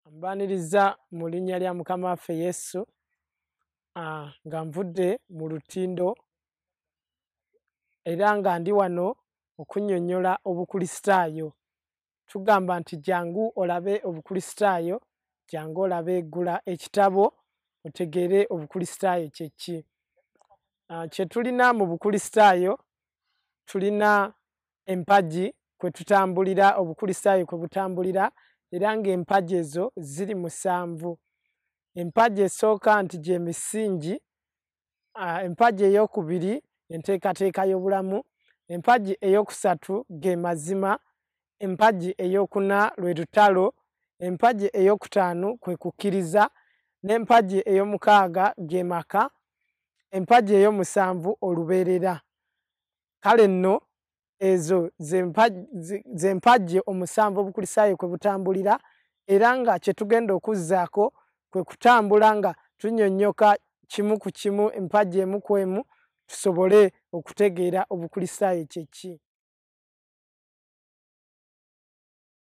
Mbaniriza mu linnya lya Mukama waffe Yesu nga nvudde mu lutindo era nga ndi wano okunnyonnyola Obukristaayo. Tugamba nti jangu olabe Obukristaayo, jangu olabe, gula ekitabo otegeere Obukristaayo kye ki. Kye tulina mu Bukristaayo, tulina empagi kwe tutambulira, Obukristaayo kwe butambulira, era ng'empagi ezo ziri 7. Empagi esooka nti gye misingi, empagi ey'okubiri enteekateeka y'obulamu, empagi ey'okusatu ge mazima, empagi ey'okuna lwe lutalo, empagi ey'okutaano kwe kukkiriza, n'empagi ey'omukaaga ge maka, empagi ey'omusanvu olubeerera. Kale nno ezo ze mpagi omusanvu Obukristaayo kwe butambulira, era nga kye tugenda okuzzaako kwe kutambula nga tunnyonnyoka kimu ku kimu, empagi emu ku emu, tusobole okutegeera Obukristaayo kye ki.